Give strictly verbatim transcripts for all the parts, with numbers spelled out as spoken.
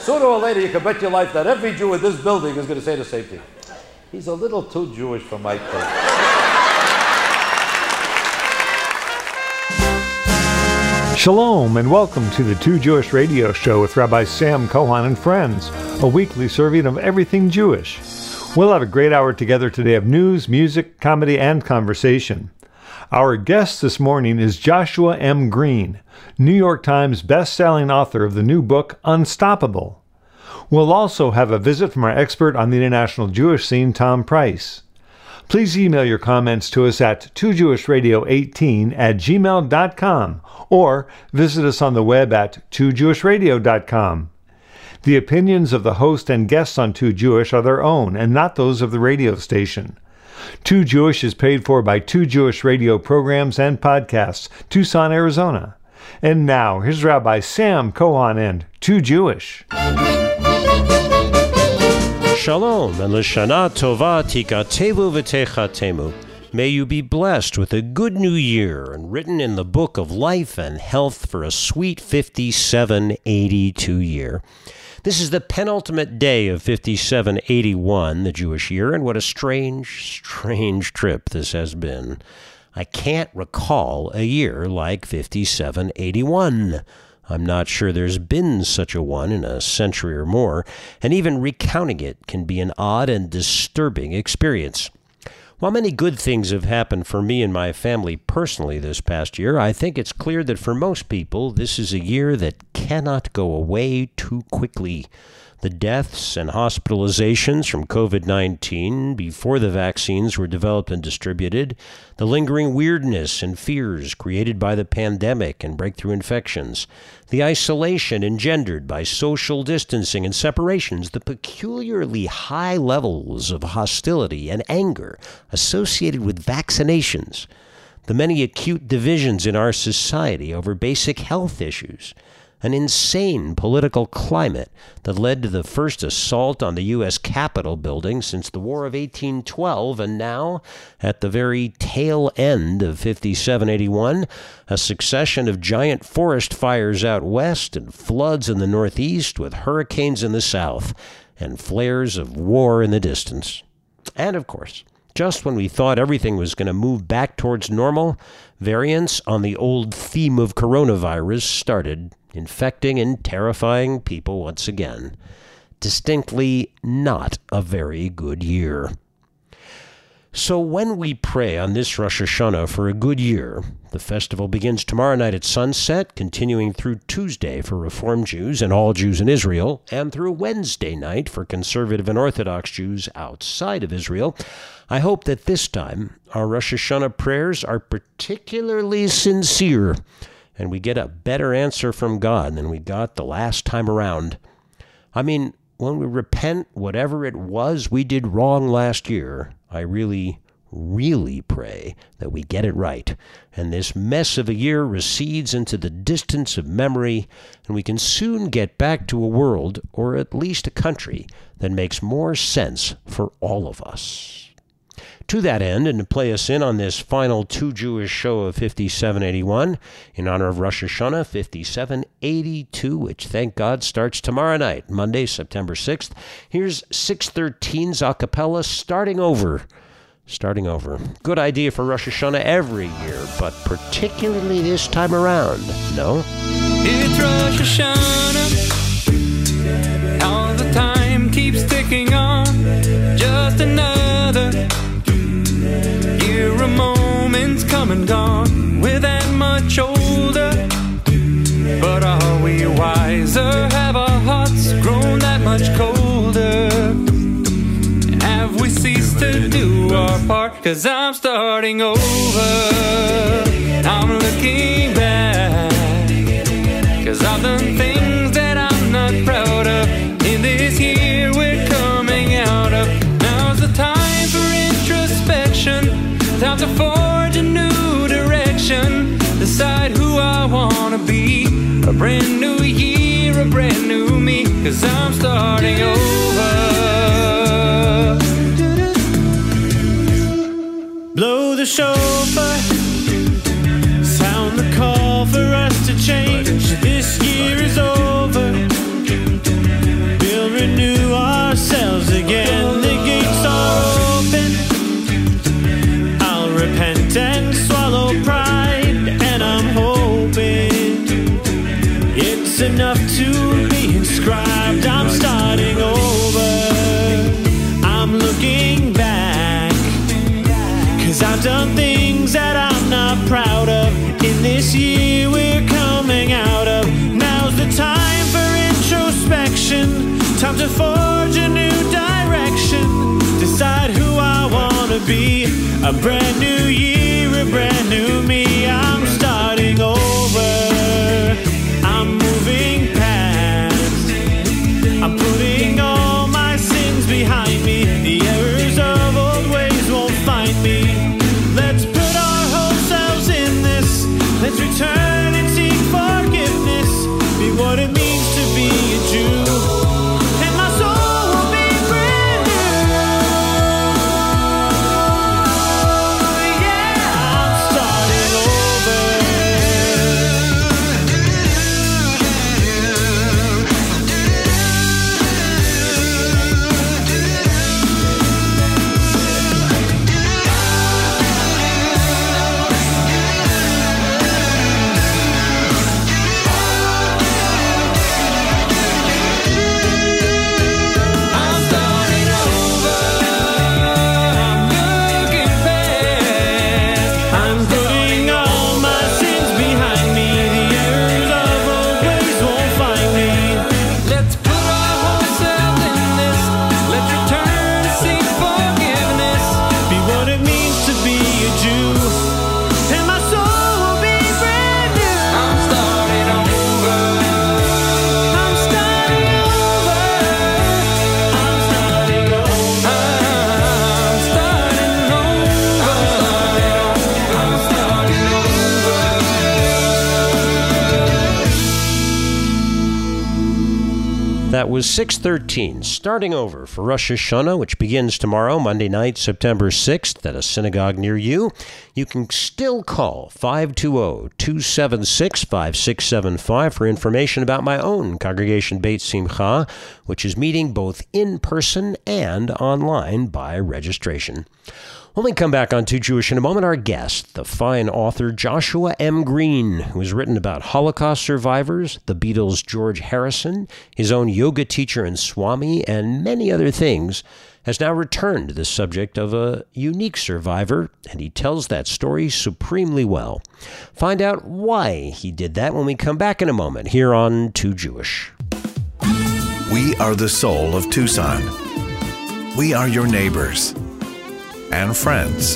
Sooner or later, you can bet your life that every Jew in this building is going to say the same thing. He's a little too Jewish for my taste. Shalom and welcome to the Two Jewish Radio Show with Rabbi Sam Cohen and friends, a weekly serving of everything Jewish. We'll have a great hour together today of news, music, comedy, and conversation. Our guest this morning is Joshua M. Green, New York Times best-selling author of the new book, Unstoppable. We'll also have a visit from our expert on the international Jewish scene, Tom Price. Please email your comments to us at two jewish radio eighteen at gmail dot com or visit us on the web at two jewish radio dot com. The opinions of the host and guests on Too Jewish are their own and not those of the radio station. Too Jewish is paid for by Too Jewish Radio programs and podcasts, Tucson, Arizona. And now, here's Rabbi Sam Cohen and Too Jewish. Shalom and L'shana Tova Tikatevu V'Techatemu. May you be blessed with a good new year and written in the book of life and health for a sweet fifty-seven eighty-two year. This is the penultimate day of fifty-seven eighty-one, the Jewish year, and what a strange, strange trip this has been. I can't recall a year like fifty-seven eighty-one. I'm not sure there's been such a one in a century or more, and even recounting it can be an odd and disturbing experience. While many good things have happened for me and my family personally this past year, I think it's clear that for most people, this is a year that cannot go away too quickly. The deaths and hospitalizations from covid nineteen before the vaccines were developed and distributed, the lingering weirdness and fears created by the pandemic and breakthrough infections, the isolation engendered by social distancing and separations, the peculiarly high levels of hostility and anger associated with vaccinations, the many acute divisions in our society over basic health issues, an insane political climate that led to the first assault on the U S Capitol building since the War of eighteen twelve, and now, at the very tail end of fifty-seven eighty-one, a succession of giant forest fires out west and floods in the northeast with hurricanes in the south and flares of war in the distance. And, of course, just when we thought everything was going to move back towards normal, variants on the old theme of coronavirus started infecting and terrifying people once again. Distinctly not a very good year. So when we pray on this Rosh Hashanah for a good year, the festival begins tomorrow night at sunset, continuing through Tuesday for Reform Jews and all Jews in Israel, and through Wednesday night for conservative and Orthodox Jews outside of Israel. I hope that this time our Rosh Hashanah prayers are particularly sincere, and we get a better answer from God than we got the last time around. I mean, when we repent whatever it was we did wrong last year, I really, really pray that we get it right, and this mess of a year recedes into the distance of memory, and we can soon get back to a world, or at least a country, that makes more sense for all of us. To that end, and to play us in on this final Too Jewish show of fifty-seven eighty-one, in honor of Rosh Hashanah fifty-seven eighty-two, which, thank God, starts tomorrow night, Monday, September sixth, here's six thirteen's a cappella, Starting Over. Starting Over. Good idea for Rosh Hashanah every year, but particularly this time around, no? It's Rosh Hashanah. All the time keeps ticking on. Just another year of moments come and gone. We're that much older, but are we wiser? Have our hearts grown that much colder? Have we ceased to do our part? 'Cause I'm starting over, I'm looking back, 'cause I've done things that I'm not proud of. In this year we're coming out of. Now's the time for introspection, time to forge a new direction, decide who I wanna be. A brand new year, a brand new me, 'cause I'm starting over. Blow the shofar, sound the call for us to change. This year is over, enough to be inscribed. I'm starting over, I'm looking back, 'cause I've done things that I'm not proud of. In this year we're coming out of, now's the time for introspection, time to forge a new direction, decide who I wanna be. A brand new year, a brand new me. I'm starting over, I'm moving past, I'm putting all my sins behind me. The errors of old ways won't find me. Let's put our whole selves in this. Let's return and seek forgiveness. Be what it means to be a Jew. And my soul will be brand new. Yeah, I'm starting over. I'm starting over. I'm looking past. I'm putting all my sins behind me. The errors of old ways won't find me. Let's put our whole self in this. Let's return to seek forgiveness. Be what it means to be a Jew. And my soul will be brand new. I'm starting over. I'm starting over. I'm starting over. I'm starting over. I'm starting over. That was six thirteen, starting over for Rosh Hashanah, which begins tomorrow, Monday night, September sixth, at a synagogue near you. You can still call five two zero, two seven six, five six seven five for information about my own congregation Beit Simcha, which is meeting both in person and online by registration. When we come back on Too Jewish in a moment, our guest, the fine author Joshua M. Green, who has written about Holocaust survivors, the Beatles' George Harrison, his own yoga teacher and Swami, and many other things, has now returned to the subject of a unique survivor, and he tells that story supremely well. Find out why he did that when we come back in a moment here on Too Jewish. We are the soul of Tucson. We are your neighbors and friends.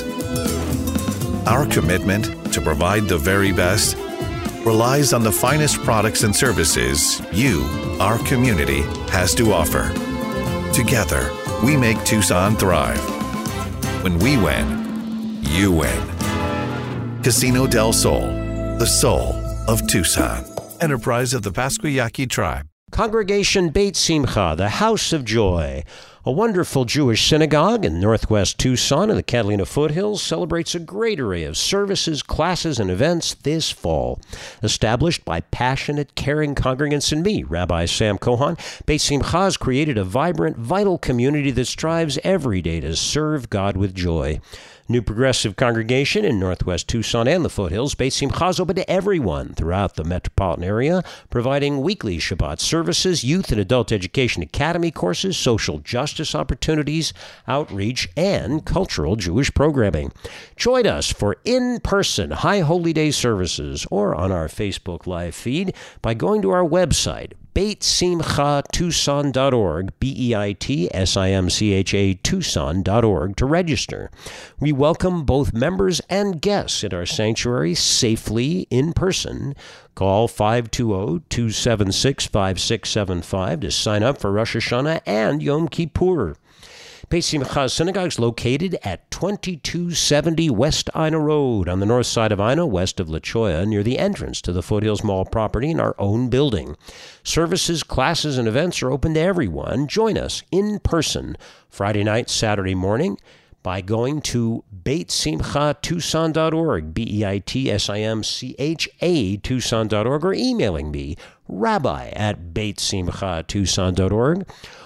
Our commitment to provide the very best relies on the finest products and services you, our community, has to offer. Together, we make Tucson thrive. When we win, you win. Casino del Sol, the soul of Tucson. Enterprise of the Pasquayaqui tribe. Congregation Beit Simcha, the House of Joy, a wonderful Jewish synagogue in northwest Tucson in the Catalina foothills, celebrates a great array of services, classes, and events this fall. Established by passionate, caring congregants and me, Rabbi Sam Cohan, Beit Simcha has created a vibrant, vital community that strives every day to serve God with joy. New Progressive congregation in northwest Tucson and the foothills, Beit Simcha is open to everyone throughout the metropolitan area, providing weekly Shabbat services, youth and adult education academy courses, social justice opportunities, outreach, and cultural Jewish programming. Join us for in-person High Holy Day services or on our Facebook Live feed by going to our website, beit simcha tucson dot org, B E I T S I M C H A Tucson dot org, to register. We welcome both members and guests at our sanctuary safely in person. Call five two zero, two seven six, five six seven five to sign up for Rosh Hashanah and Yom Kippur. Beit Simcha Synagogue is located at twenty-two seventy West Ina Road on the north side of Ina, west of La Cholla, near the entrance to the Foothills Mall property in our own building. Services, classes, and events are open to everyone. Join us in person Friday night, Saturday morning by going to beit simcha tucson dot org, B E I T S I M C H A Tucson dot org, or emailing me, rabbi at beit simcha tucson dot org.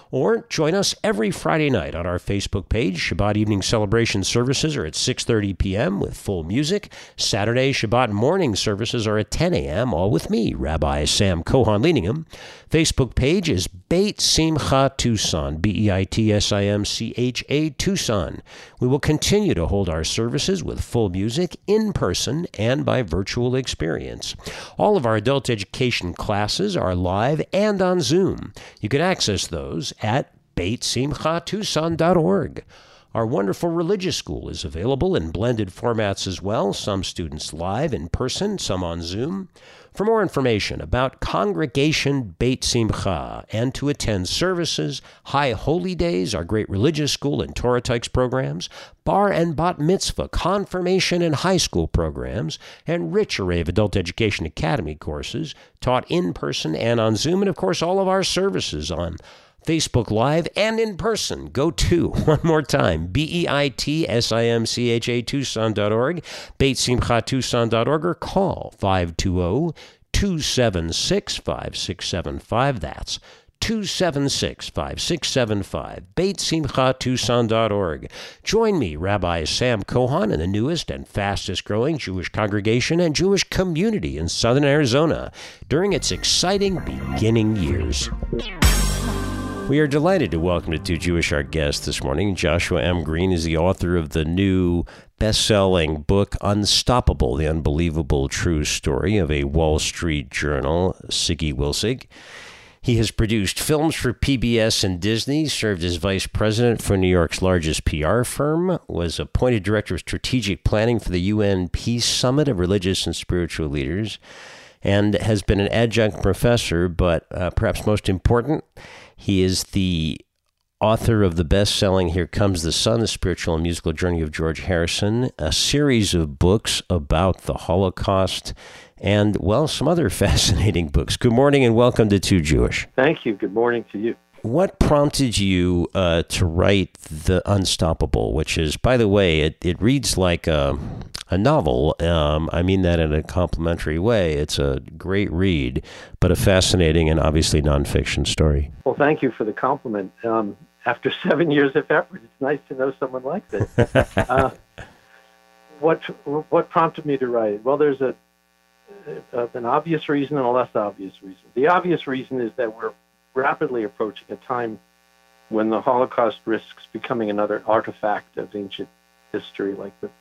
Or join us every Friday night on our Facebook page. Shabbat evening celebration services are at six thirty p.m. with full music. Saturday Shabbat morning services are at ten a.m., all with me, Rabbi Sam Cohon, leading them. Facebook page is Beit Simcha Tucson, B E I T S I M C H A Tucson. We will continue to hold our services with full music in person and by virtual experience. All of our adult education classes are live and on Zoom. You can access those at beit simcha tucson dot org. Our wonderful religious school is available in blended formats as well, some students live in person, some on Zoom. For more information about Congregation Beit Simcha and to attend services, High Holy Days, our great religious school and Torah Tykes programs, Bar and Bat Mitzvah, confirmation and high school programs, and rich array of adult education academy courses taught in person and on Zoom, and of course all of our services on Facebook Live and in person. Go to, one more time, B E I T S I M C H A Tucson dot org, Beit Simcha Tucson dot org, or call five two zero, two seven six, five six seven five. That's two seven six, five six seven five, Beit Simcha Tucson dot org. Join me, Rabbi Sam Cohon, in the newest and fastest growing Jewish congregation and Jewish community in southern Arizona during its exciting beginning years. We are delighted to welcome to Two Jewish our guest this morning. Joshua M. Green is the author of the new best-selling book, Unstoppable, the Unbelievable True Story of a Wall Street Journal, Siggy Wilsig. He has produced films for P B S and Disney, served as vice president for New York's largest P R firm, was appointed director of strategic planning for the U N Peace Summit of Religious and Spiritual Leaders, and has been an adjunct professor, but uh, perhaps most important, he is the author of the best-selling Here Comes the Sun, The Spiritual and Musical Journey of George Harrison, a series of books about the Holocaust, and, well, some other fascinating books. Good morning and welcome to Two Jewish. Thank you. Good morning to you. What prompted you uh, to write The Unstoppable, which is, by the way, it, it reads like a, a novel. Um, I mean that in a complimentary way. It's a great read, but a fascinating and obviously nonfiction story. Well, thank you for the compliment. Um, after seven years of effort, it's nice to know someone likes it. uh, what what prompted me to write it? Well, there's a, a an obvious reason and a less obvious reason. The obvious reason is that we're rapidly approaching a time when the Holocaust risks becoming another artifact of ancient history, like the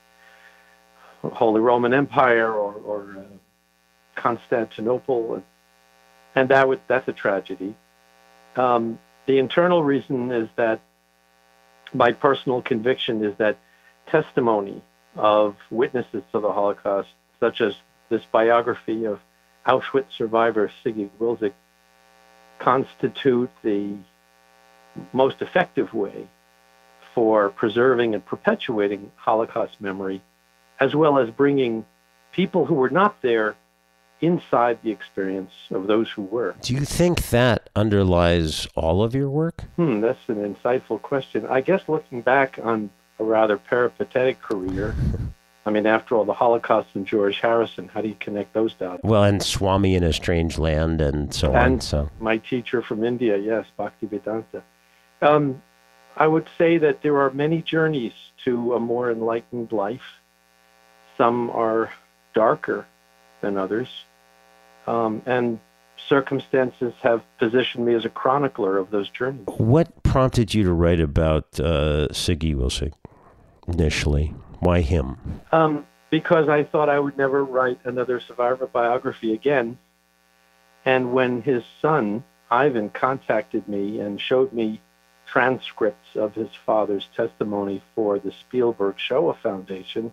Holy Roman Empire or, or uh, Constantinople, and, and that would that's a tragedy. Um, the internal reason is that my personal conviction is that testimony of witnesses to the Holocaust, such as this biography of Auschwitz survivor Siggy Wilsig, constitute the most effective way for preserving and perpetuating Holocaust memory, as well as bringing people who were not there inside the experience of those who were. Do you think that underlies all of your work? Hmm, that's an insightful question. I guess looking back on a rather peripatetic career, I mean, after all, the Holocaust and George Harrison, how do you connect those dots? Well, and Swami in a Strange Land and so and on. So my teacher from India, yes, Bhaktivedanta. Um, I would say that there are many journeys to a more enlightened life. Some are darker than others. Um, and circumstances have positioned me as a chronicler of those journeys. What prompted you to write about uh, Siggy Wilsig initially? Why him? Um, because I thought I would never write another survivor biography again. And when his son, Ivan, contacted me and showed me transcripts of his father's testimony for the Spielberg Shoah Foundation,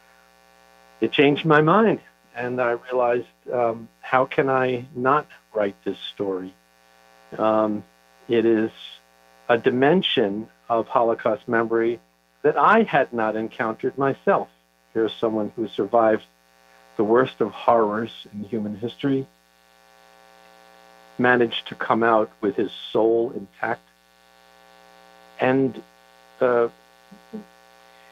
it changed my mind. And I realized, um, how can I not write this story? Um, it is a dimension of Holocaust memory that I had not encountered myself. Here's someone who survived the worst of horrors in human history, managed to come out with his soul intact, and uh,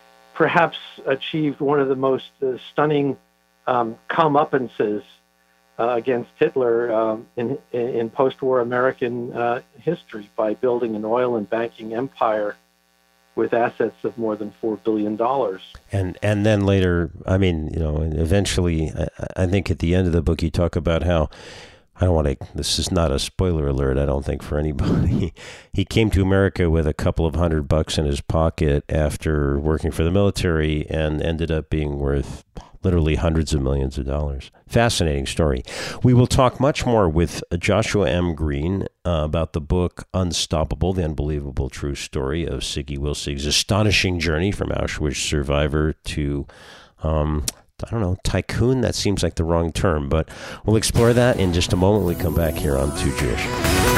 perhaps achieved one of the most uh, stunning um, comeuppances uh, against Hitler um, in, in post-war American uh, history by building an oil and banking empire with assets of more than four billion dollars. And and then later, I mean, you know, eventually, I, I think at the end of the book, you talk about how, I don't want to, this is not a spoiler alert, I don't think, for anybody. He came to America with a couple of hundred bucks in his pocket after working for the military and ended up being worth literally hundreds of millions of dollars. Fascinating story. We will talk much more with Joshua M. Green uh, about the book Unstoppable, the Unbelievable True Story of Siggy Wilsig's astonishing journey from Auschwitz survivor to, um, I don't know, tycoon? That seems like the wrong term, but we'll explore that in just a moment when we come back here on Too Jewish.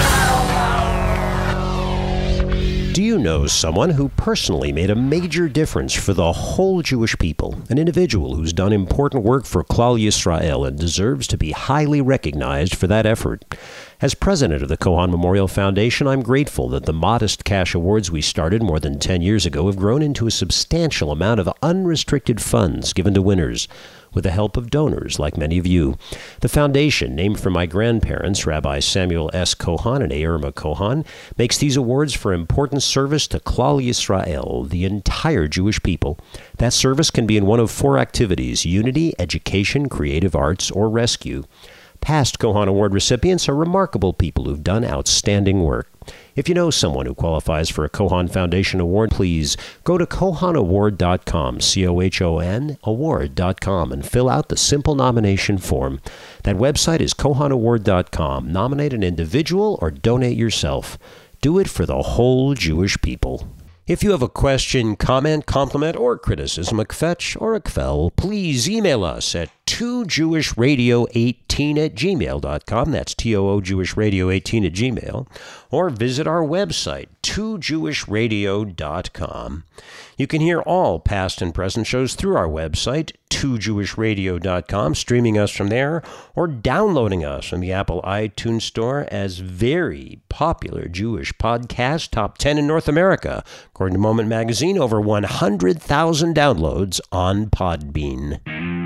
Do you know someone who personally made a major difference for the whole Jewish people? An individual who's done important work for Klal Yisrael and deserves to be highly recognized for that effort. As president of the Kohan Memorial Foundation, I'm grateful that the modest cash awards we started more than ten years ago have grown into a substantial amount of unrestricted funds given to winners, with the help of donors like many of you. The foundation, named for my grandparents, Rabbi Samuel S. Kohan and Irma Kohan, makes these awards for important service to Klal Yisrael, the entire Jewish people. That service can be in one of four activities: unity, education, creative arts, or rescue. Past Kohan Award recipients are remarkable people who've done outstanding work. If you know someone who qualifies for a Kohan Foundation Award, please go to kohan award dot com, C O H O N, award dot com, and fill out the simple nomination form. That website is kohan award dot com. Nominate an individual or donate yourself. Do it for the whole Jewish people. If you have a question, comment, compliment, or criticism, a kvetch or a kvel, please email us at two jewish radio eighteen at gmail dot com. That's T O O Jewish Radio eighteen at Gmail. Or visit our website, two jewish radio dot com. You can hear all past and present shows through our website, two jewish radio dot com, streaming us from there, or downloading us from the Apple iTunes Store as very popular Jewish podcast, top ten in North America. According to Moment Magazine, over one hundred thousand downloads on Podbean.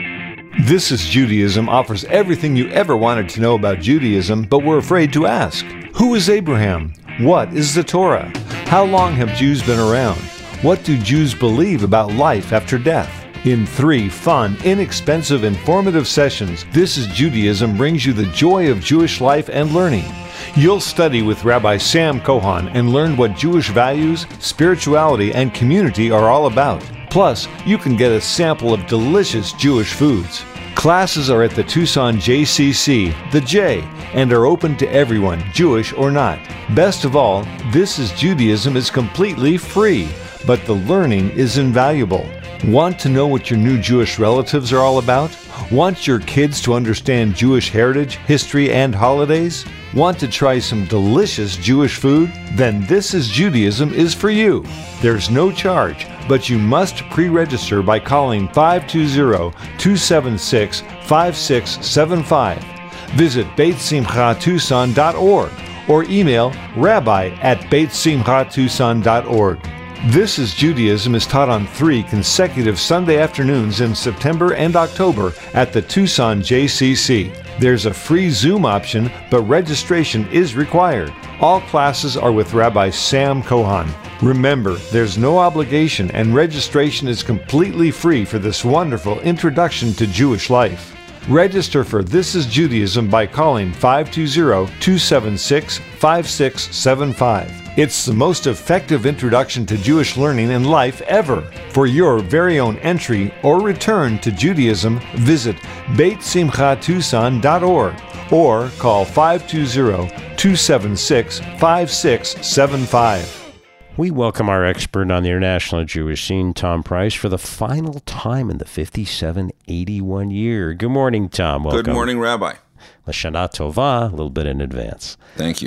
This is Judaism offers everything you ever wanted to know about Judaism, but were afraid to ask. Who is Abraham? What is the Torah? How long have Jews been around? What do Jews believe about life after death? In three fun, inexpensive, informative sessions, This is Judaism brings you the joy of Jewish life and learning. You'll study with Rabbi Sam Kohan and learn what Jewish values, spirituality, and community are all about. Plus, you can get a sample of delicious Jewish foods. Classes are at the Tucson J C C, the J, and are open to everyone, Jewish or not. Best of all, This is Judaism is completely free, but the learning is invaluable. Want to know what your new Jewish relatives are all about? Want your kids to understand Jewish heritage, history, and holidays? Want to try some delicious Jewish food? Then This is Judaism is for you. There's no charge, but you must pre-register by calling five two zero, two seven six, five six seven five. Visit beit simcha tucson dot org or email rabbi at beit simcha tucson dot org. This is Judaism is taught on three consecutive Sunday afternoons in September and October at the Tucson J C C. There's a free Zoom option, but registration is required. All classes are with Rabbi Sam Kohan. Remember, there's no obligation and registration is completely free for this wonderful introduction to Jewish life. Register for This is Judaism by calling five two zero, two seven six, five six seven five. It's the most effective introduction to Jewish learning and life ever. For your very own entry or return to Judaism, visit beit simcha tucson dot org or call five two zero, two seven six, five six seven five. We welcome our expert on the international Jewish scene, Tom Price, for the final time in the fifty-seven eighty-one year. Good morning, Tom. Welcome. Good morning, Rabbi. Lashana Tova, a little bit in advance. Thank you.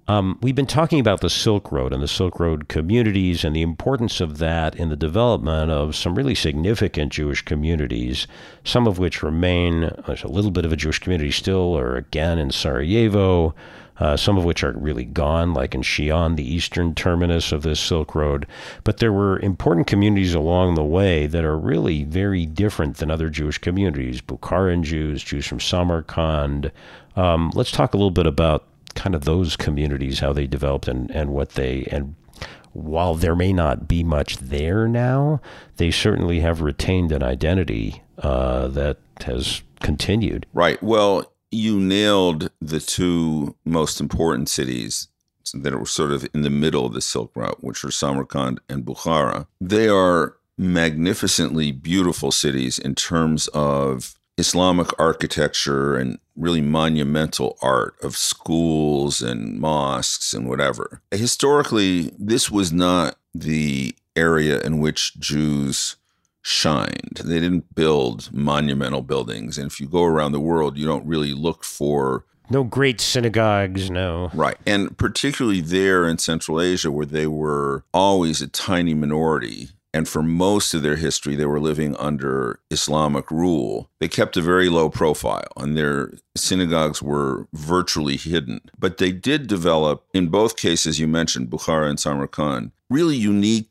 Um, we've been talking about the Silk Road and the Silk Road communities and the importance of that in the development of some really significant Jewish communities, some of which remain. There's a little bit of a Jewish community still, or again in Sarajevo, uh, some of which are really gone, like in Xi'an, the eastern terminus of this Silk Road. But there were important communities along the way that are really very different than other Jewish communities, Bukharan Jews, Jews from Samarkand. Um, let's talk a little bit about kind of those communities, how they developed and, and what they, and while there may not be much there now, they certainly have retained an identity uh, that has continued. Right. Well, you nailed the two most important cities that were sort of in the middle of the Silk Route, which are Samarkand and Bukhara. They are magnificently beautiful cities in terms of Islamic architecture and really monumental art of schools and mosques and whatever. Historically, this was not the area in which Jews shined. They didn't build monumental buildings. And if you go around the world, you don't really look for... No great synagogues, no. Right. And particularly there in Central Asia, where they were always a tiny minority, and for most of their history, they were living under Islamic rule. They kept a very low profile, and their synagogues were virtually hidden. But they did develop, in both cases you mentioned, Bukhara and Samarkand, really unique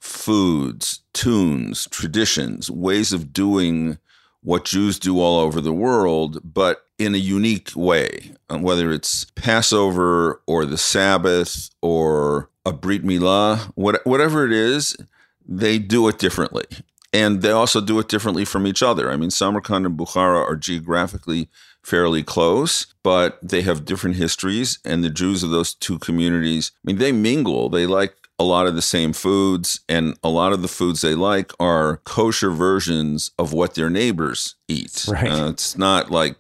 foods, tunes, traditions, ways of doing what Jews do all over the world, but in a unique way. Whether it's Passover or the Sabbath or a Brit Milah, whatever it is, they do it differently. And they also do it differently from each other. I mean, Samarkand and Bukhara are geographically fairly close, but they have different histories. And the Jews of those two communities, I mean, they mingle. They like a lot of the same foods. And a lot of the foods they like are kosher versions of what their neighbors eat. Right. Uh, it's not like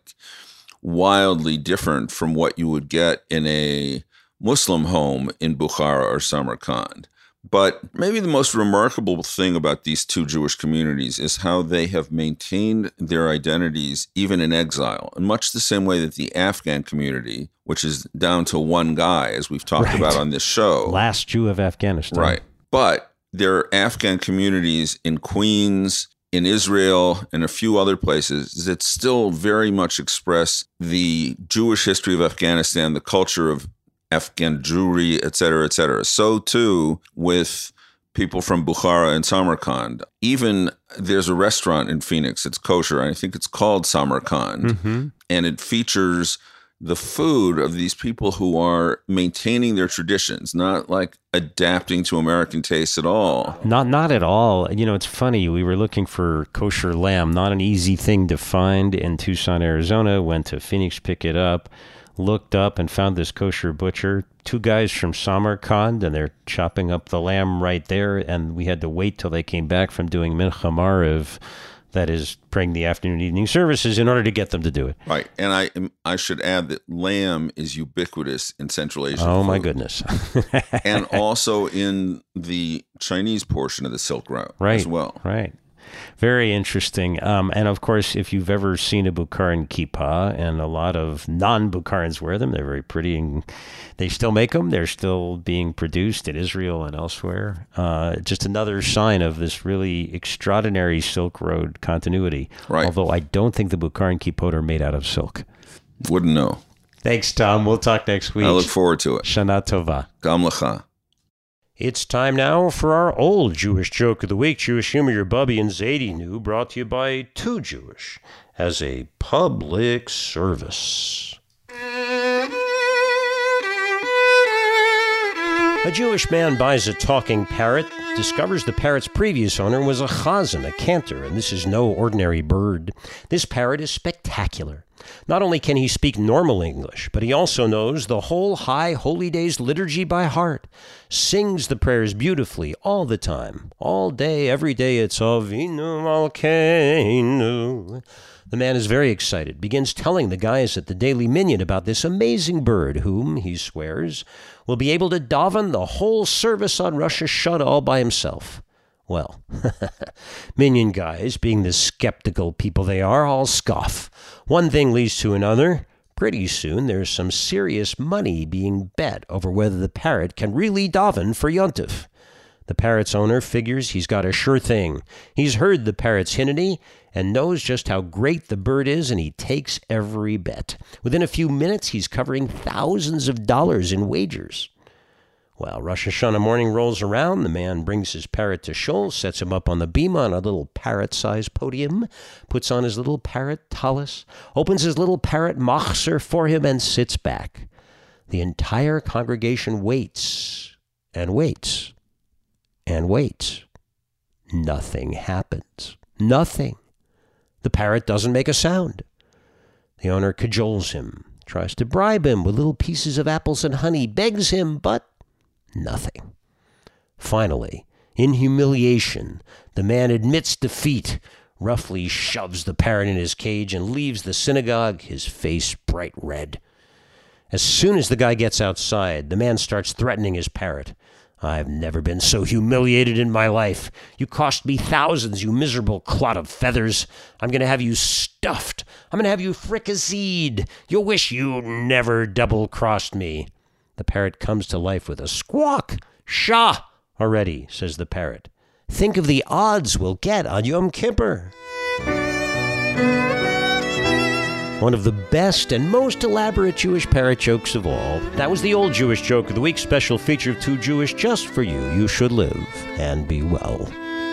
wildly different from what you would get in a Muslim home in Bukhara or Samarkand. But maybe the most remarkable thing about these two Jewish communities is how they have maintained their identities even in exile, in much the same way that the Afghan community, which is down to one guy, as we've talked Right. about on this show. Last Jew of Afghanistan. Right. But there are Afghan communities in Queens, in Israel, and a few other places that still very much express the Jewish history of Afghanistan, the culture of Afghan Jewry, et cetera, et cetera. So too with people from Bukhara and Samarkand. Even there's a restaurant in Phoenix, it's kosher, and I think it's called Samarkand. Mm-hmm. And it features the food of these people who are maintaining their traditions, not like adapting to American tastes at all. Not not at all. You know, it's funny. We were looking for kosher lamb, not an easy thing to find in Tucson, Arizona. Went to Phoenix, pick it up. Looked up and found this kosher butcher, two guys from Samarkand, and they're chopping up the lamb right there. And we had to wait till they came back from doing Mincha Mariv, that is praying the afternoon and evening services, in order to get them to do it. Right. And I I should add that lamb is ubiquitous in Central Asia. Oh, food. my goodness. And also in the Chinese portion of the Silk Route right, as well. Right. Very interesting. Um, and of course, if you've ever seen a Bukharan kippah, and a lot of non-Bukharans wear them, they're very pretty, and they still make them. They're still being produced in Israel and elsewhere. Uh, just another sign of this really extraordinary Silk Road continuity. Right. Although I don't think the Bukharan kippot are made out of silk. Wouldn't know. Thanks, Tom. We'll talk next week. I look forward to it. Shana Tova. Gam Lecha. It's time now for our old Jewish joke of the week. Jewish humor, your Bubby and Zadie knew, brought to you by Too Jewish as a public service. A Jewish man buys a talking parrot, discovers the parrot's previous owner was a chazan, a cantor, and this is no ordinary bird. This parrot is spectacular. Not only can he speak normal English, but he also knows the whole High Holy Days liturgy by heart, sings the prayers beautifully all the time, all day, every day. It's Avinu Malkeinu. The man is very excited, begins telling the guys at the Daily Minyan about this amazing bird whom, he swears, will be able to daven the whole service on Rosh Hashanah all by himself. Well, Minyan guys, being the skeptical people they are, all scoff. One thing leads to another. Pretty soon, there's some serious money being bet over whether the parrot can really daven for Yontif. The parrot's owner figures he's got a sure thing. He's heard the parrot's hymnody and knows just how great the bird is, and he takes every bet. Within a few minutes, he's covering thousands of dollars in wagers. Well, Rosh Hashanah morning rolls around. The man brings his parrot to shul, sets him up on the bima on a little parrot-sized podium, puts on his little parrot tallis, opens his little parrot machzer for him, and sits back. The entire congregation waits and waits and waits. Nothing happens. Nothing. The parrot doesn't make a sound. The owner cajoles him, tries to bribe him with little pieces of apples and honey, begs him, but nothing. Finally, in humiliation, the man admits defeat, roughly shoves the parrot in his cage, and leaves the synagogue, his face bright red. As soon as the guy gets outside, the man starts threatening his parrot. I've never been so humiliated in my life. You cost me thousands, you miserable clot of feathers. I'm going to have you stuffed. I'm going to have you fricasseed. You'll wish you never double-crossed me. The parrot comes to life with a squawk. Shah! Already, says the parrot. Think of the odds we'll get on Yom Kippur. One of the best and most elaborate Jewish parrot jokes of all. That was the Old Jewish Joke of the Week, special feature of Too Jewish just for you. You should live and be well.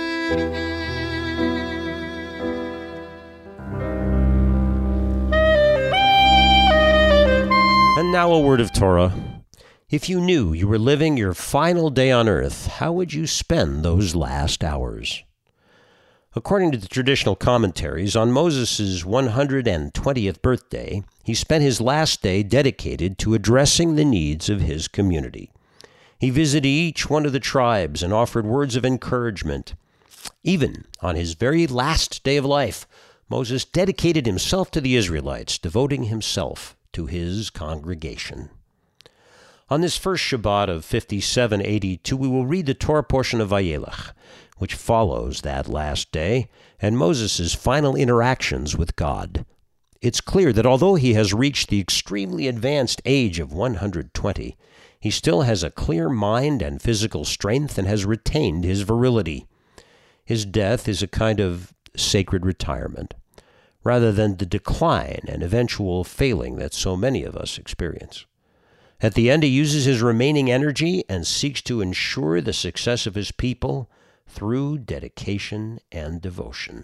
And now a word of Torah. If you knew you were living your final day on earth, how would you spend those last hours? According to the traditional commentaries, on Moses' one hundred twentieth birthday, he spent his last day dedicated to addressing the needs of his community. He visited each one of the tribes and offered words of encouragement. Even on his very last day of life, Moses dedicated himself to the Israelites, devoting himself to his congregation. On this first Shabbat of fifty-seven eighty-two, we will read the Torah portion of Vayelech, which follows that last day, and Moses' final interactions with God. It's clear that although he has reached the extremely advanced age of one hundred twenty, he still has a clear mind and physical strength and has retained his virility. His death is a kind of sacred retirement, rather than the decline and eventual failing that so many of us experience. At the end, he uses his remaining energy and seeks to ensure the success of his people through dedication and devotion.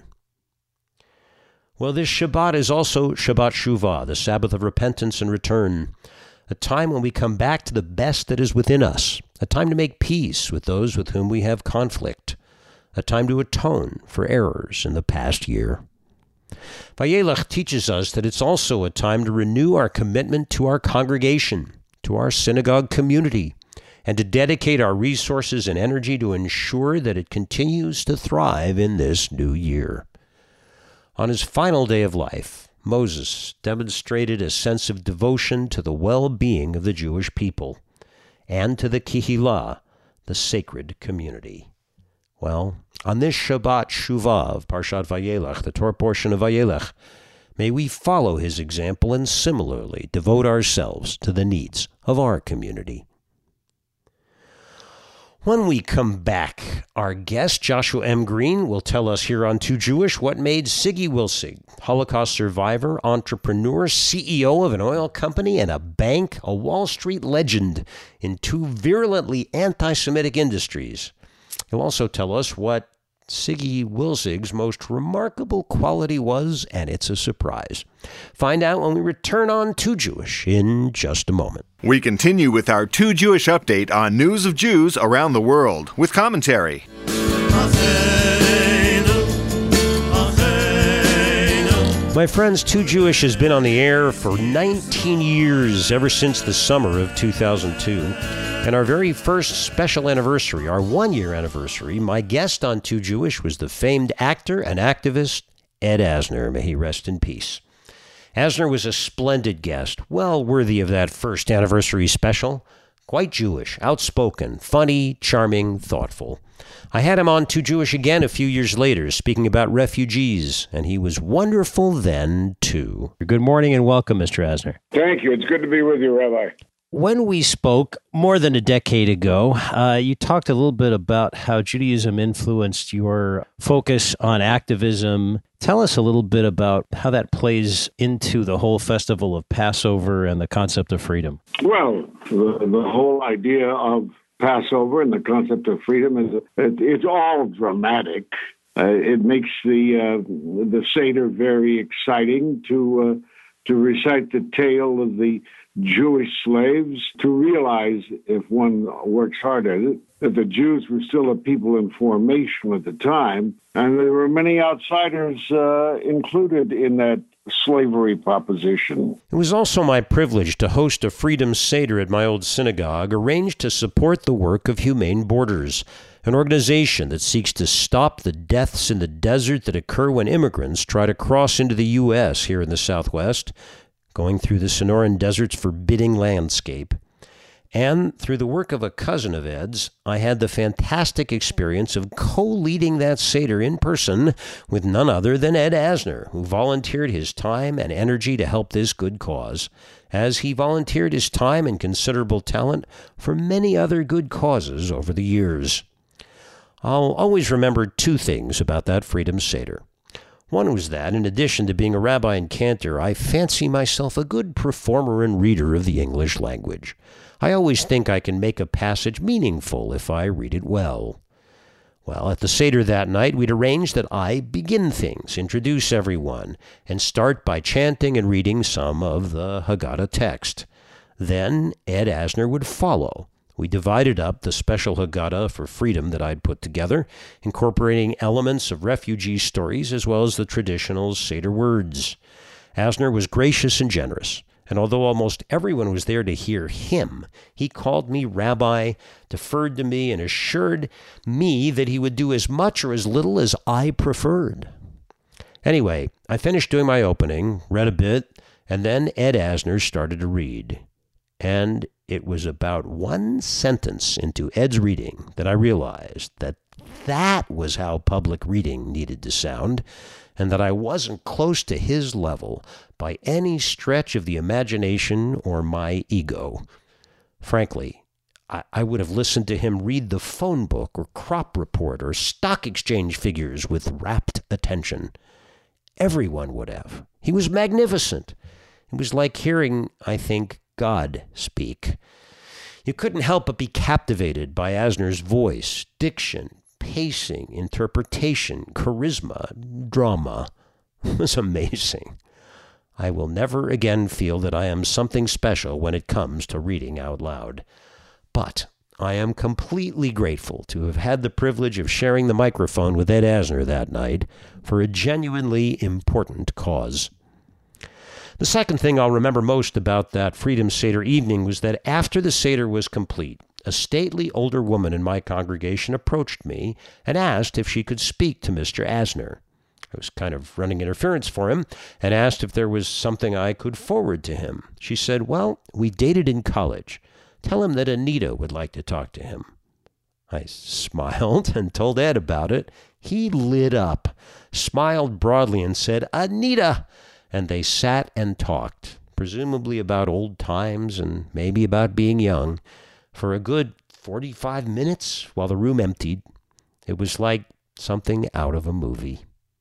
Well, this Shabbat is also Shabbat Shuvah, the Sabbath of repentance and return, a time when we come back to the best that is within us, a time to make peace with those with whom we have conflict, a time to atone for errors in the past year. Vayelech teaches us that it's also a time to renew our commitment to our congregation, to our synagogue community, and to dedicate our resources and energy to ensure that it continues to thrive in this new year. On his final day of life, Moses demonstrated a sense of devotion to the well-being of the Jewish people and to the Kehillah, the sacred community. Well, on this Shabbat Shuvah of Parshat Vayelech, the Torah portion of Vayelech, may we follow his example and similarly devote ourselves to the needs of our community. When we come back, our guest, Joshua M. Green, will tell us here on Too Jewish what made Siggy Wilsig, Holocaust survivor, entrepreneur, C E O of an oil company and a bank, a Wall Street legend in two virulently anti-Semitic industries. He'll also tell us what Siggy Wilsig's most remarkable quality was, and it's a surprise. Find out when we return on Too Jewish in just a moment. We continue with our Too Jewish update on news of Jews around the world with commentary. My friends, Too Jewish has been on the air for nineteen years, ever since the summer of two thousand two. And our very first special anniversary, our one-year anniversary, my guest on Too Jewish was the famed actor and activist Ed Asner. May he rest in peace. Asner was a splendid guest, well worthy of that first anniversary special. Quite Jewish, outspoken, funny, charming, thoughtful. I had him on Too Jewish again a few years later, speaking about refugees, and he was wonderful then, too. Good morning and welcome, Mister Asner. Thank you. It's good to be with you, Rabbi. When we spoke more than a decade ago, uh, you talked a little bit about how Judaism influenced your focus on activism. Tell us a little bit about how that plays into the whole festival of Passover and the concept of freedom. Well, the, the whole idea of Passover and the concept of freedom is it, it's all dramatic. Uh, it makes the uh, the Seder very exciting to uh, to recite the tale of the Jewish slaves, to realize, if one works hard at it, that the Jews were still a people in formation at the time, and there were many outsiders uh, included in that slavery proposition. It was also my privilege to host a Freedom Seder at my old synagogue, arranged to support the work of Humane Borders, an organization that seeks to stop the deaths in the desert that occur when immigrants try to cross into the U S here in the Southwest, going through the Sonoran Desert's forbidding landscape. And through the work of a cousin of Ed's, I had the fantastic experience of co-leading that Seder in person with none other than Ed Asner, who volunteered his time and energy to help this good cause, as he volunteered his time and considerable talent for many other good causes over the years. I'll always remember two things about that Freedom Seder. One was that, in addition to being a rabbi and cantor, I fancy myself a good performer and reader of the English language. I always think I can make a passage meaningful if I read it well. Well, at the Seder that night, we'd arranged that I begin things, introduce everyone, and start by chanting and reading some of the Haggadah text. Then Ed Asner would follow. We divided up the special Haggadah for freedom that I'd put together, incorporating elements of refugee stories as well as the traditional Seder words. Asner was gracious and generous, and although almost everyone was there to hear him, he called me rabbi, deferred to me, and assured me that he would do as much or as little as I preferred. Anyway, I finished doing my opening, read a bit, and then Ed Asner started to read. And it was about one sentence into Ed's reading that I realized that that was how public reading needed to sound, and that I wasn't close to his level by any stretch of the imagination or my ego. Frankly, I, I would have listened to him read the phone book or crop report or stock exchange figures with rapt attention. Everyone would have. He was magnificent. It was like hearing, I think, God speak. You couldn't help but be captivated by Asner's voice, diction, pacing, interpretation, charisma, drama. It was amazing. I will never again feel that I am something special when it comes to reading out loud. But I am completely grateful to have had the privilege of sharing the microphone with Ed Asner that night for a genuinely important cause. The second thing I'll remember most about that Freedom Seder evening was that after the Seder was complete, a stately older woman in my congregation approached me and asked if she could speak to Mister Asner. I was kind of running interference for him and asked if there was something I could forward to him. She said, "Well, we dated in college. Tell him that Anita would like to talk to him." I smiled and told Ed about it. He lit up, smiled broadly, and said, "Anita!" And they sat and talked, presumably about old times and maybe about being young, for a good forty-five minutes while the room emptied. It was like something out of a movie.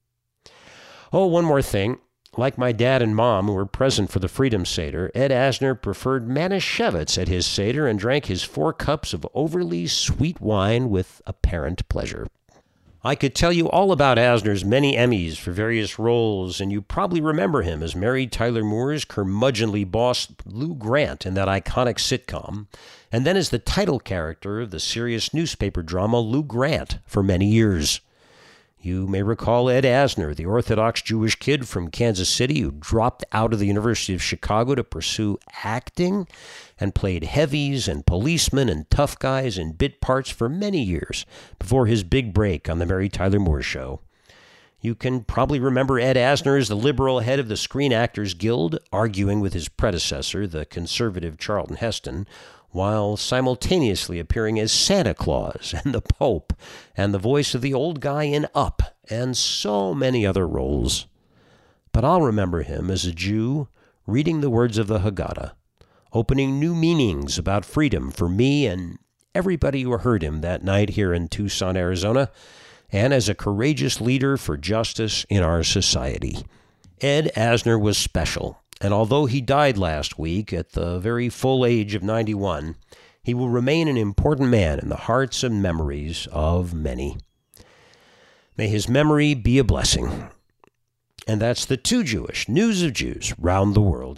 Oh, one more thing. Like my dad and mom, who were present for the Freedom Seder, Ed Asner preferred Manischewitz at his Seder and drank his four cups of overly sweet wine with apparent pleasure. I could tell you all about Asner's many Emmys for various roles, and you probably remember him as Mary Tyler Moore's curmudgeonly boss Lou Grant in that iconic sitcom, and then as the title character of the serious newspaper drama Lou Grant for many years. You may recall Ed Asner, the Orthodox Jewish kid from Kansas City who dropped out of the University of Chicago to pursue acting and played heavies and policemen and tough guys in bit parts for many years before his big break on the Mary Tyler Moore Show. You can probably remember Ed Asner as the liberal head of the Screen Actors Guild, arguing with his predecessor, the conservative Charlton Heston, while simultaneously appearing as Santa Claus and the Pope and the voice of the old guy in Up and so many other roles. But I'll remember him as a Jew reading the words of the Haggadah, opening new meanings about freedom for me and everybody who heard him that night here in Tucson, Arizona, and as a courageous leader for justice in our society. Ed Asner was special, and although he died last week at the very full age of ninety-one, he will remain an important man in the hearts and memories of many. May his memory be a blessing. And that's the Too Jewish News of Jews round the world.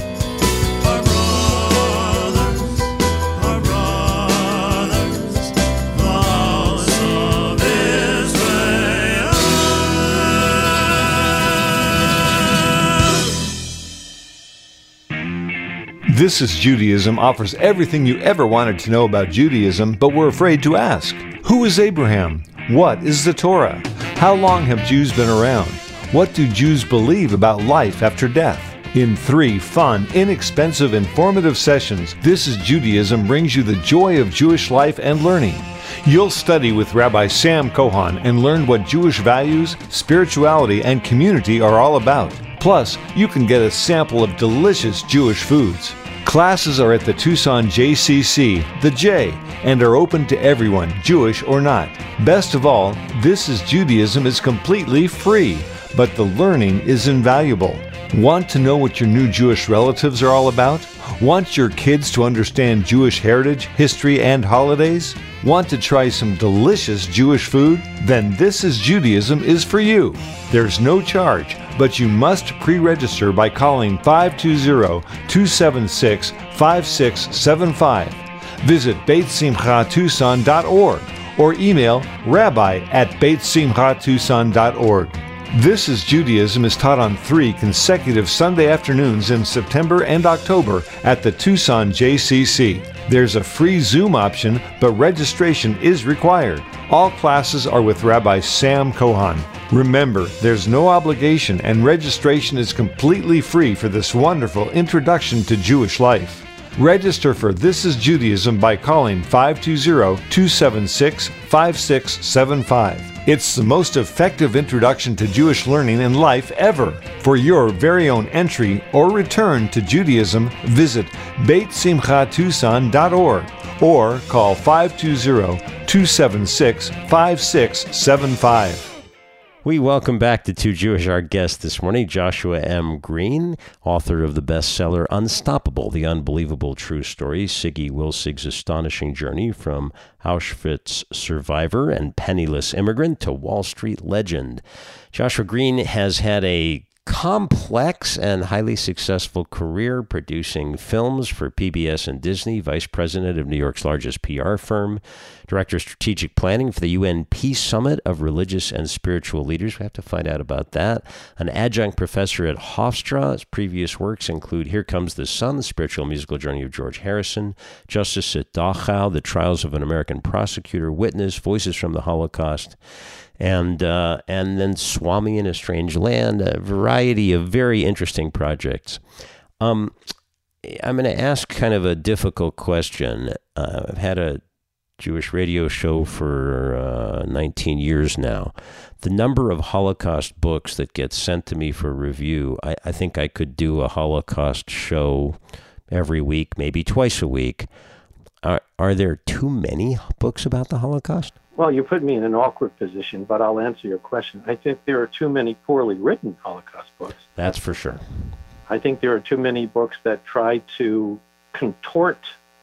This is Judaism offers everything you ever wanted to know about Judaism, but were afraid to ask. Who is Abraham? What is the Torah? How long have Jews been around? What do Jews believe about life after death? In three fun, inexpensive, informative sessions, This is Judaism brings you the joy of Jewish life and learning. You'll study with Rabbi Sam Kohan and learn what Jewish values, spirituality, and community are all about. Plus, you can get a sample of delicious Jewish foods. Classes are at the Tucson J C C, the J, and are open to everyone, Jewish or not. Best of all, This is Judaism is completely free, but the learning is invaluable. Want to know what your new Jewish relatives are all about? Want your kids to understand Jewish heritage, history, and holidays? Want to try some delicious Jewish food? Then This is Judaism is for you. There's no charge, but you must pre-register by calling five two zero, two seven six, five six seven five. Visit beit simcha tucson dot org or email rabbi at beit simcha tucson dot org. This is Judaism is taught on three consecutive Sunday afternoons in September and October at the Tucson J C C. There's a free Zoom option, but registration is required. All classes are with Rabbi Sam Kohan. Remember, there's no obligation and registration is completely free for this wonderful introduction to Jewish life. Register for This is Judaism by calling five two zero, two seven six, five six seven five. It's the most effective introduction to Jewish learning and life ever. For your very own entry or return to Judaism, visit beit simcha tucson dot org or call five two zero, two seven six, five six seven five. We welcome back to Too Jewish, our guest this morning, Joshua M. Green, author of the bestseller Unstoppable, The Unbelievable True Story, Siggy Wilsig's astonishing journey from Auschwitz survivor and penniless immigrant to Wall Street legend. Joshua Green has had a complex and highly successful career producing films for P B S and Disney, vice president of New York's largest P R firm, director of strategic planning for the U N Peace Summit of Religious and Spiritual Leaders. We have to find out about that. An adjunct professor at Hofstra. His previous works include Here Comes the Sun, the spiritual musical journey of George Harrison, Justice at Dachau, The Trials of an American Prosecutor, Witness, Voices from the Holocaust, and uh, and then Swami in a Strange Land, a variety of very interesting projects. Um, I'm going to ask kind of a difficult question. Uh, I've had a Jewish radio show for uh, nineteen years now. The number of Holocaust books that get sent to me for review, I, I think I could do a Holocaust show every week, maybe twice a week. Are, are there too many books about the Holocaust? Well, you put me in an awkward position, but I'll answer your question. I think there are too many poorly written Holocaust books. That's for sure. I think there are too many books that try to contort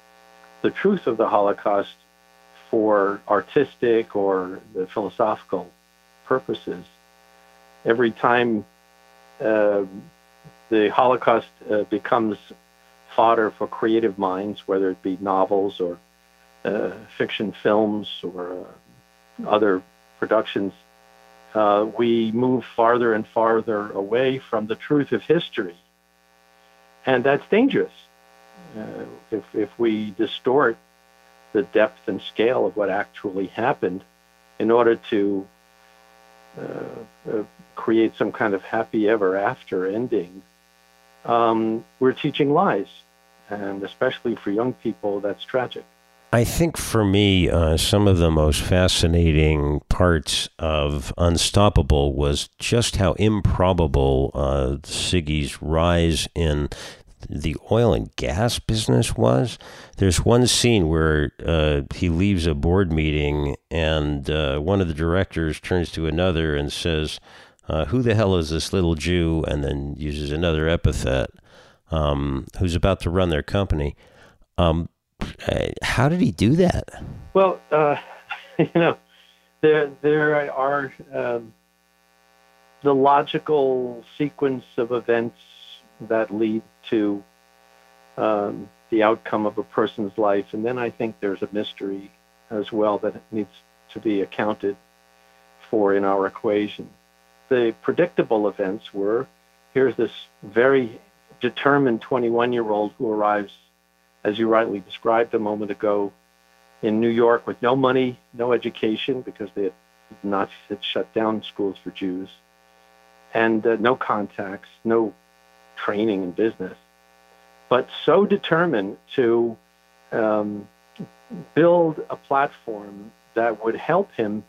the truth of the Holocaust for artistic or the philosophical purposes. Every time uh, the Holocaust uh, becomes fodder for creative minds, whether it be novels or uh, fiction films or uh, other productions, uh, we move farther and farther away from the truth of history. And that's dangerous. Uh, if, if we distort the depth and scale of what actually happened in order to uh, uh, create some kind of happy ever after ending, um, we're teaching lies. And especially for young people, that's tragic. I think for me, uh, some of the most fascinating parts of Unstoppable was just how improbable uh, Siggy's rise in the oil and gas business was. There's one scene where uh, he leaves a board meeting and uh, one of the directors turns to another and says, uh, who the hell is this little Jew? And then uses another epithet, um, who's about to run their company. Um, how did he do that? Well, uh, you know, there there are um, the logical sequence of events that lead to um, the outcome of a person's life. And then I think there's a mystery as well that needs to be accounted for in our equation. The predictable events were, here's this very determined twenty-one-year-old who arrives, as you rightly described a moment ago, in New York with no money, no education, because the Nazis had shut down schools for Jews, and uh, no contacts, no training in business, but so determined to um, build a platform that would help him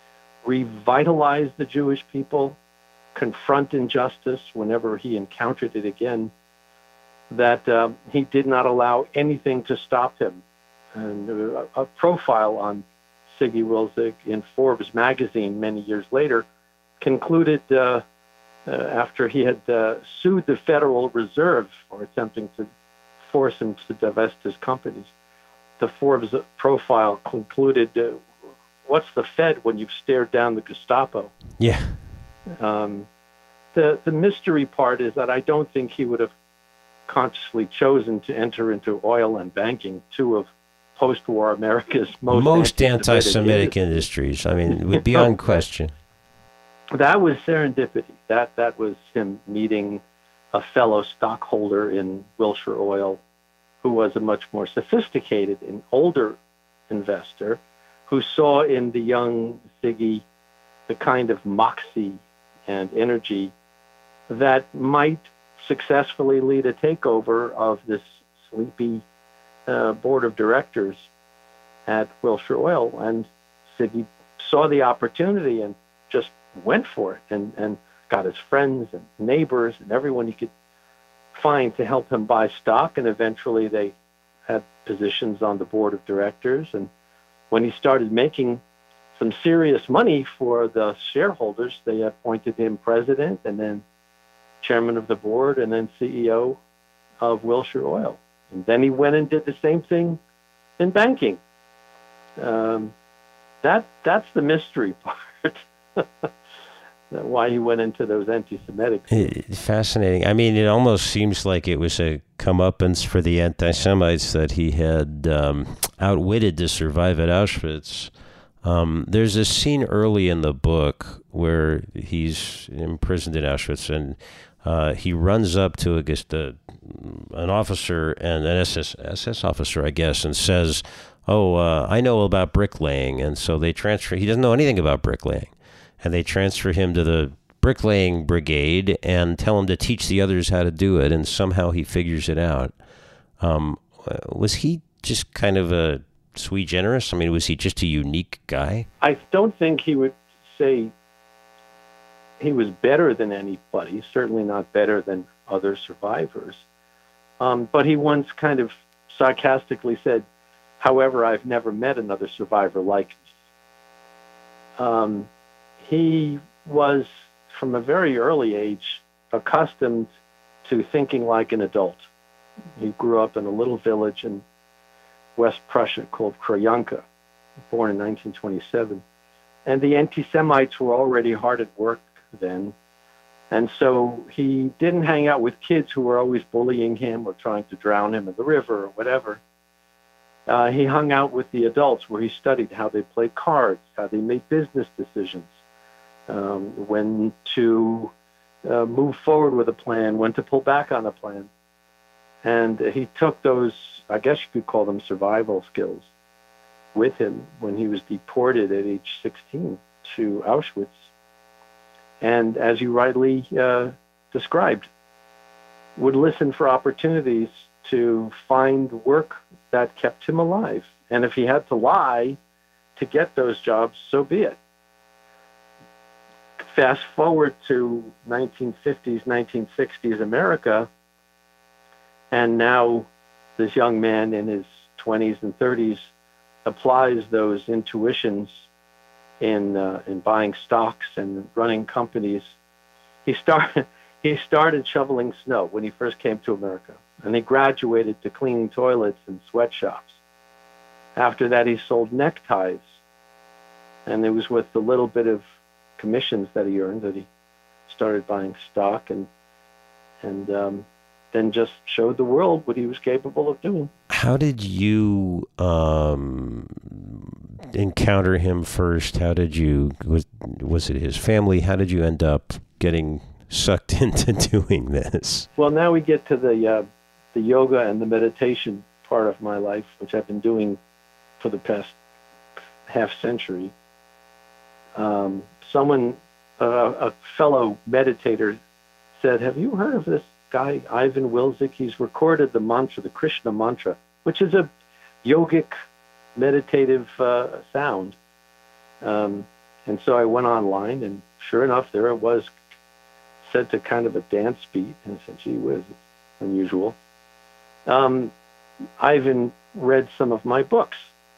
revitalize the Jewish people, confront injustice whenever he encountered it again, that uh, he did not allow anything to stop him. And a, a profile on Siggy Wilzig in Forbes magazine many years later concluded uh, uh, after he had uh, sued the Federal Reserve for attempting to force him to divest his companies, the Forbes profile concluded, uh, what's the Fed when you've stared down the Gestapo? Yeah. Um, the, the mystery part is that I don't think he would have consciously chosen to enter into oil and banking, two of post-war America's most, most anti-Semitic industries. I mean, beyond question. That was serendipity. That that was him meeting a fellow stockholder in Wilshire Oil, who was a much more sophisticated and older investor, who saw in the young Siggy the kind of moxie and energy that might successfully lead a takeover of this sleepy uh, board of directors at Wilshire Oil. And Siggy saw the opportunity and just went for it, and, and got his friends and neighbors and everyone he could find to help him buy stock. And eventually they had positions on the board of directors. And when he started making some serious money for the shareholders, they appointed him president and then chairman of the board and then C E O of Wilshire Oil. And then he went and did the same thing in banking. Um, that that's the mystery part. Why he went into those anti-Semitic things. Fascinating. I mean, it almost seems like it was a comeuppance for the anti-Semites that he had um, outwitted to survive at Auschwitz. Um, there's a scene early in the book where he's imprisoned in Auschwitz, and uh, he runs up to a, a, an officer, and an S S, S S officer, I guess, and says, oh, uh, I know about bricklaying. And so they transfer, he doesn't know anything about bricklaying. And they transfer him to the bricklaying brigade and tell him to teach the others how to do it. And somehow he figures it out. Um, was he just kind of a sui generis? I mean, was he just a unique guy? I don't think he would say he was better than anybody, certainly not better than other survivors. Um, but he once kind of sarcastically said, however, I've never met another survivor like me. Um, he was, from a very early age, accustomed to thinking like an adult. He grew up in a little village in West Prussia called Krojanka, born in nineteen twenty-seven. And the anti-Semites were already hard at work then. And so he didn't hang out with kids who were always bullying him or trying to drown him in the river or whatever. Uh, he hung out with the adults, where he studied how they played cards, how they made business decisions, um, when to uh, move forward with a plan, when to pull back on a plan. And he took those, I guess you could call them survival skills, with him when he was deported at age sixteen to Auschwitz. And as you rightly uh, described, would listen for opportunities to find work that kept him alive. And if he had to lie to get those jobs, so be it. Fast forward to nineteen fifties, nineteen sixties America, and now this young man in his twenties and thirties applies those intuitions in uh, in buying stocks and running companies. He started he started shoveling snow when he first came to America, and he graduated to cleaning toilets and sweatshops. After that, he sold neckties, and it was with the little bit of commissions that he earned that he started buying stock, and and um, then just showed the world what he was capable of doing. How did you um, encounter him first? How did you, was, was it his family? How did you end up getting sucked into doing this? Well, now we get to the uh, the yoga and the meditation part of my life, which I've been doing for the past half century. Um, someone, uh, a fellow meditator said, have you heard of this guy, Ivan Wilczek? He's recorded the mantra, the Krishna mantra, which is a yogic, meditative uh, sound. Um, and so I went online, and sure enough, there it was, set to kind of a dance beat. And I said, gee whiz, it's unusual. Um, Ivan read some of my books.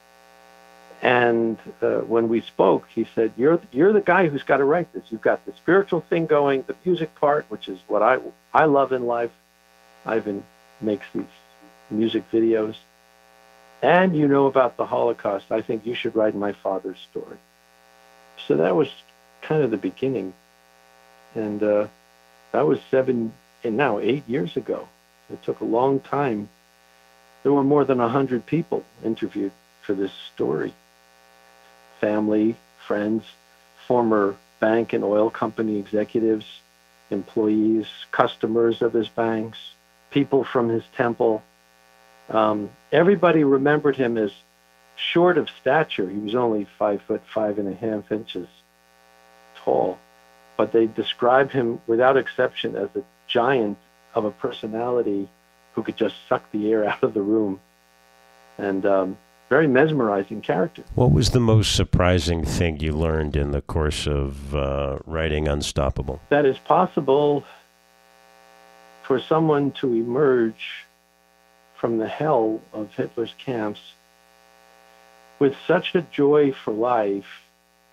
And uh, when we spoke, he said, you're you're the guy who's got to write this. You've got the spiritual thing going, the music part, which is what I, I love in life. Ivan makes these music videos. And you know about the Holocaust. I think you should write my father's story. So that was kind of the beginning. And uh, that was seven, and now eight years ago. It took a long time. There were more than one hundred people interviewed for this story. Family, friends, former bank and oil company executives, employees, customers of his banks, people from his temple. Um, everybody remembered him as short of stature. He was only five foot five and a half inches tall, but they described him without exception as a giant of a personality who could just suck the air out of the room. And um, very mesmerizing character. What was the most surprising thing you learned in the course of uh, writing Unstoppable? That it's possible for someone to emerge from the hell of Hitler's camps with such a joy for life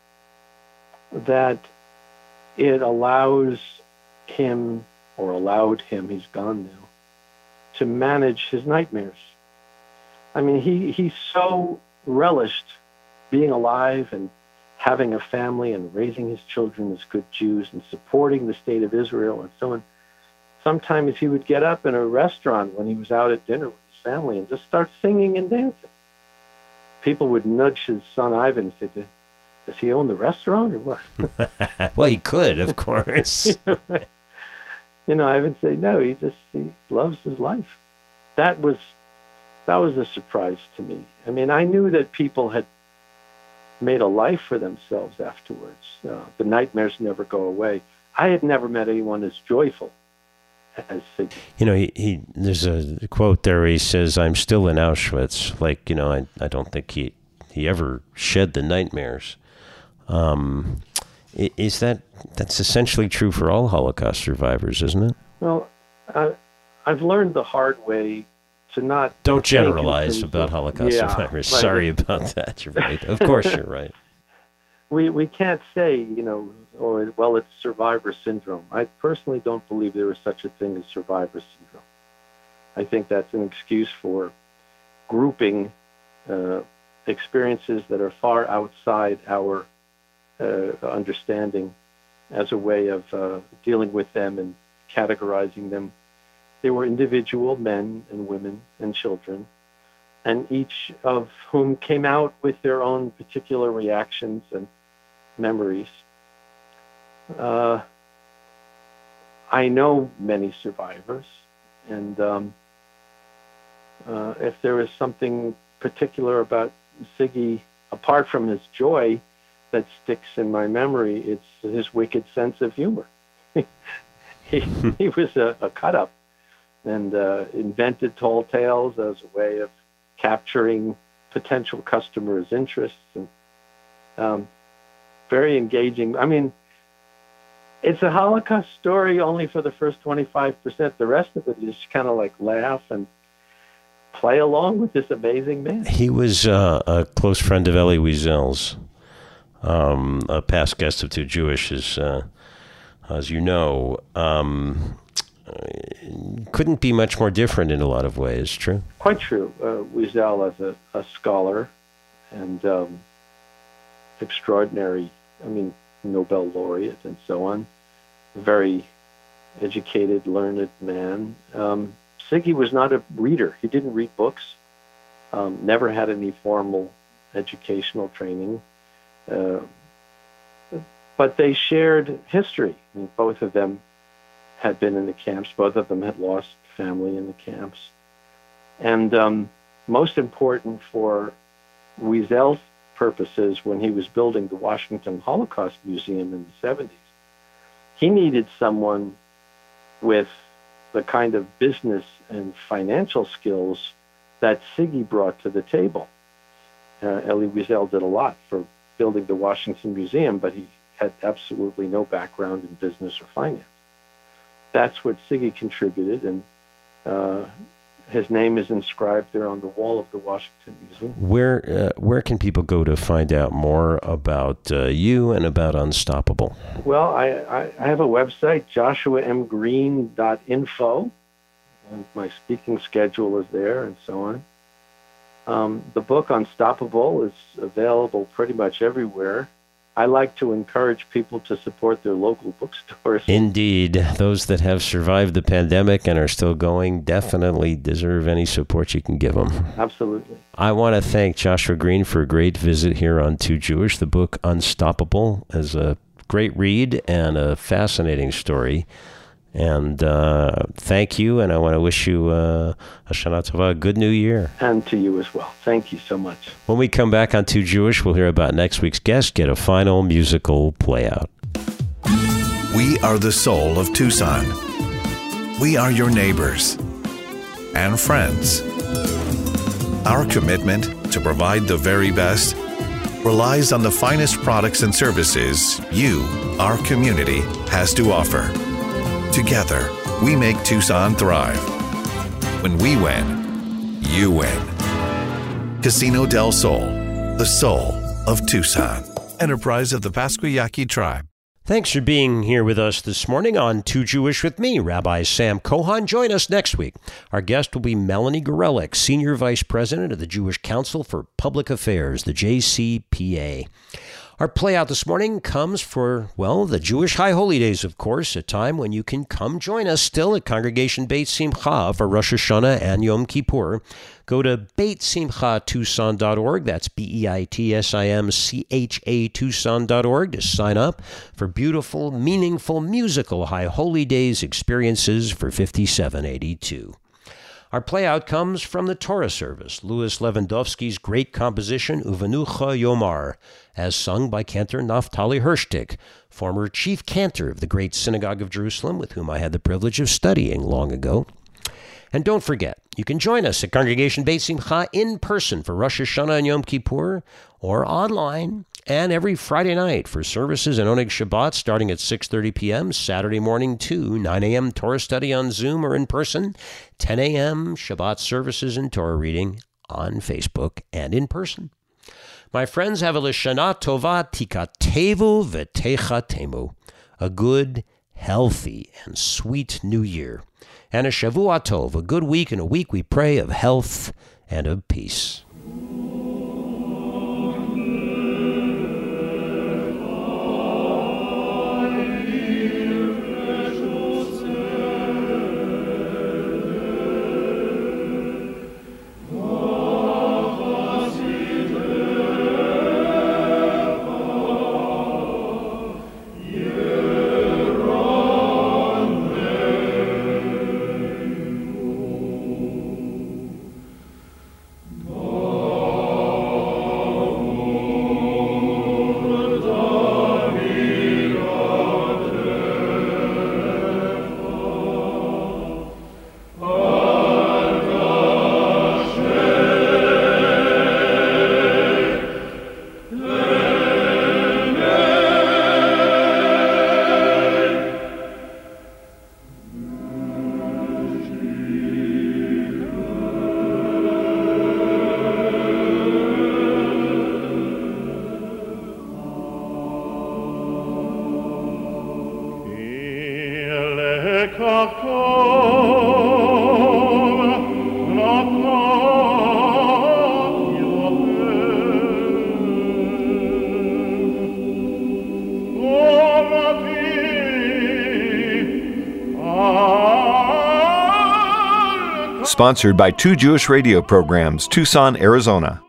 that it allows him, or allowed him, he's gone now, to manage his nightmares. I mean, he, he so relished being alive and having a family and raising his children as good Jews and supporting the state of Israel and so on. Sometimes he would get up in a restaurant when he was out at dinner with his family and just start singing and dancing. People would nudge his son Ivan and say, does he own the restaurant or what? Well, he could, of course. You know, Ivan said, no, he just he loves his life. That was that was a surprise to me. I mean, I knew that people had made a life for themselves afterwards. Uh, the nightmares never go away. I had never met anyone as joyful as Siggy. You know, he, he there's a quote there where he says, I'm still in Auschwitz. Like, you know, I, I don't think he, he ever shed the nightmares. Um, is that, that's essentially true for all Holocaust survivors, isn't it? Well, I, I've learned the hard way to not... Don't generalize about Holocaust yeah, survivors. right. Sorry about that. You're right. Of course you're right. We we can't say, you know, or, well, it's survivor syndrome. I personally don't believe there is such a thing as survivor syndrome. I think that's an excuse for grouping uh, experiences that are far outside our uh, understanding as a way of uh, dealing with them and categorizing them. They were individual men and women and children, and each of whom came out with their own particular reactions and memories. Uh, I know many survivors, and um, uh, if there is something particular about Siggy, apart from his joy, that sticks in my memory, it's his wicked sense of humor. he, he was a, a cut-up. and uh, invented tall tales as a way of capturing potential customers' interests. And um, very engaging. I mean, it's a Holocaust story only for the first twenty-five percent. The rest of it is kind of like laugh and play along with this amazing man. He was uh, a close friend of Elie Wiesel's, um, a past guest of Too Jewish, as, uh, as you know. Um, couldn't be much more different in a lot of ways, true? Quite true. Uh, Wiesel as a, a scholar and um, extraordinary, I mean, Nobel laureate and so on. Very educated, learned man. Um, Siggy was not a reader. He didn't read books, um, never had any formal educational training. Uh, but they shared history. I mean, both of them had been in the camps. Both of them had lost family in the camps. And um, most important for Wiesel's purposes, when he was building the Washington Holocaust Museum in the seventies, he needed someone with the kind of business and financial skills that Siggy brought to the table. Uh, Elie Wiesel did a lot for building the Washington Museum, but he had absolutely no background in business or finance. That's what Siggy contributed, and uh, his name is inscribed there on the wall of the Washington Museum. Where uh, where can people go to find out more about uh, you and about Unstoppable? Well, I, I, I have a website, joshua m green dot info, and my speaking schedule is there and so on. Um, the book Unstoppable is available pretty much everywhere. I like to encourage people to support their local bookstores. Indeed. Those that have survived the pandemic and are still going definitely deserve any support you can give them. Absolutely. I want to thank Joshua Green for a great visit here on Too Jewish. The book Unstoppable is a great read and a fascinating story. And uh, thank you, and I want to wish you uh, a Shana Tova, a good new year. And to you as well. Thank you so much. When we come back on Too Jewish, we'll hear about next week's guest, get a final musical playout. We are the soul of Tucson. We are your neighbors and friends. Our commitment to provide the very best relies on the finest products and services you, our community, has to offer. Together, we make Tucson thrive. When we win, you win. Casino del Sol, the soul of Tucson. Enterprise of the Pasquayaqui Tribe. Thanks for being here with us this morning on Too Jewish with me, Rabbi Sam Kohan. Join us next week. Our guest will be Melanie Gorelick, Senior Vice President of the Jewish Council for Public Affairs, the J C P A. Our playout this morning comes for, well, the Jewish High Holy Days, of course, a time when you can come join us still at Congregation Beit Simcha for Rosh Hashanah and Yom Kippur. Go to beit simcha tucson dot org. That's B E I T S I M C H A Tucson dot org to sign up for beautiful, meaningful, musical High Holy Days experiences for fifty-seven eighty-two. Our playout comes from the Torah service, Louis Lewandowski's great composition, Uvenucha Yomar, as sung by cantor Naftali Hirschtick, former chief cantor of the Great Synagogue of Jerusalem, with whom I had the privilege of studying long ago. And don't forget, you can join us at Congregation Beit Simcha in person for Rosh Hashanah and Yom Kippur, or online, and every Friday night for services and Oneg Shabbat starting at six thirty p.m., Saturday morning too, nine a.m. Torah study on Zoom or in person, ten a.m. Shabbat services and Torah reading on Facebook and in person. My friends, have a L'Shana Tova Tikatevu V'Techatemu, a good, healthy, and sweet new year. And a Shavua Tov, a good week, and a week we pray of health and of peace. Oh sponsored by Two Jewish Radio Programs, Tucson, Arizona.